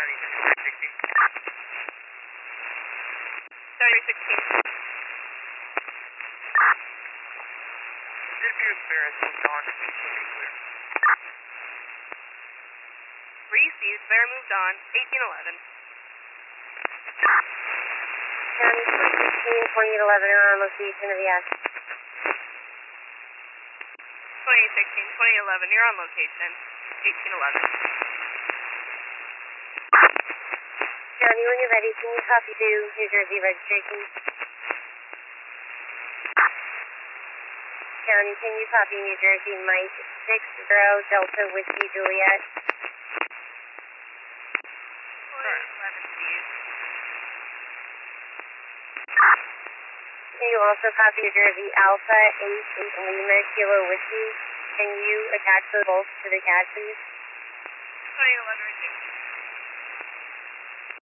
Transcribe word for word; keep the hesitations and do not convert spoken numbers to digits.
County, sixteen. County sixteen. Should be Barrett's moved on. Should be clear. Received. Bear moved on. eighteen eleven. County twenty sixteen, twenty eleven are on location of the accident. twenty sixteen, twenty eleven, you're on location. eighteen eleven. County, when you're ready, can you copy to New Jersey registration? County, can you copy New Jersey Mike six zero Delta Whiskey Juliet? eleven, please. Can you also copy New Jersey Alpha eight eight Lima Kilo Whiskey? Can you attach those bolts to the C A D, please? twenty eleven, received.